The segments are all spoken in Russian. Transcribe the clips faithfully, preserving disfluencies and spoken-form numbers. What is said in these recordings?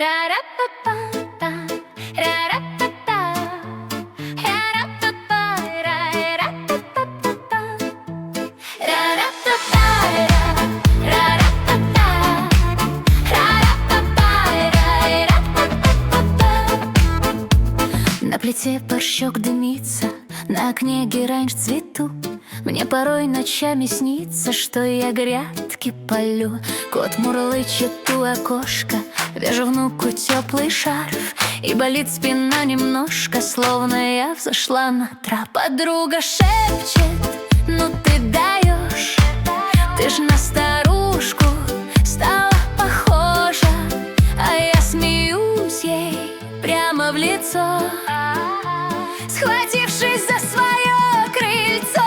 Ра-ра-па-па-па, ра-ра-па-па, ра-ра-па-па, ра-ра-па-па-па, ра-ра-па-па, ра-ра-па-па, ра-ра-па-па, ра-ра-па-па-па. На плите борщок дымится, на окне герань в цвету. Мне порой ночами снится, что я грядки полю. Кот мурлычет у окошка, вяжу внуку теплый шарф, и болит спина немножко, словно я взошла на трап. Подруга шепчет: ну ты даешь, ты ж на старушку стала похожа. А я смеюсь ей прямо в лицо, схватившись за свое крыльцо.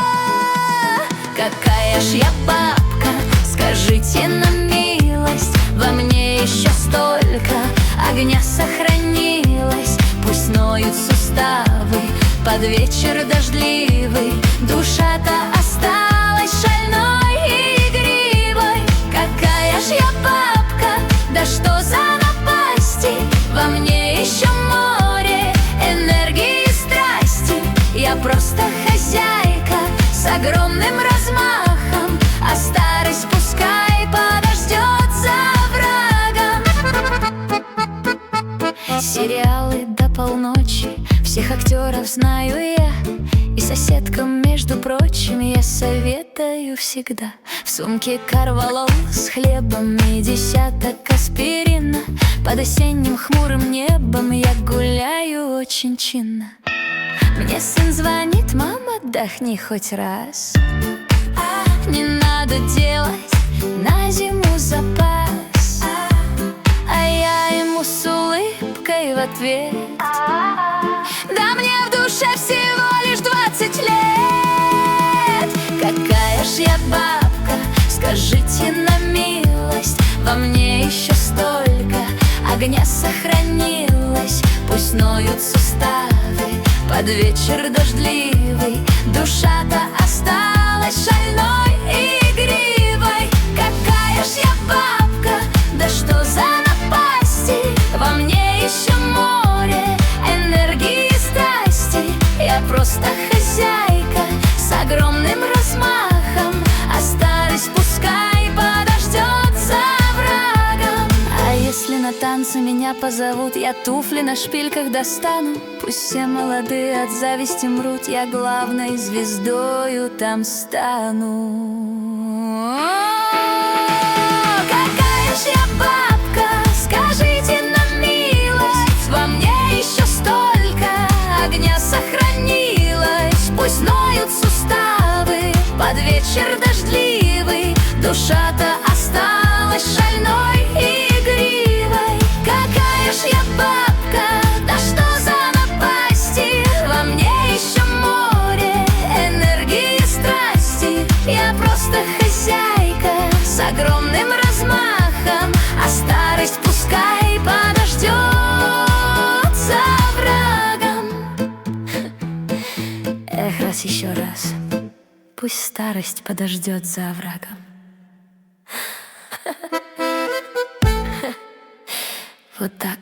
Какая ж я бабка, скажите на милость, во мне еще столько огня сохранилось. Пусть ноют суставы под вечер дождливый, душа-то осталась шальной и игривой. Какая ж я бабка, да что за напасти, во мне еще море энергии и страсти. Я просто хозяйка с огромным размахом, а старость пускай подождет за врагом. Сериалы до полночи, всех актеров знаю я, и соседкам, между прочим, я советую всегда. В сумке корвалол с хлебом и десяток аспирина. Под осенним хмурым небом я гуляю очень чинно. Мне сын звонит: мама, отдохни хоть раз, не надо делать на зиму запас. А я ему с улыбкой в ответ: да мне в душе всего лишь двадцать лет. Какая ж я бабка, скажите на милость, во мне еще столько огня сохранилось. Пусть ноют суставы под вечер дождливый, душа-то осталась шальной и игривой. Какая ж я бабка, да что за напасти, во мне еще море энергии и страсти. Я просто хозяйка с огромным размахом, а старость пускай подождет за врагом. А если на танцы меня позовут, я туфли на шпильках достану. Пусть все молодые от зависти мрут, я главной звездою там стану. Какая ж я бабка, скажите на милость, во мне еще столько огня сохранилось. Пусть ноют суставы под вечер дождливый, душа-то осталась шальной и игривой. Какая ж я бабка, да что за напасти, во мне еще море энергии и страсти. Я просто хозяйка с огромным размахом, а старость пускай подождет за врагом. Эх, раз еще раз, пусть старость подождет за врагом. Вот так.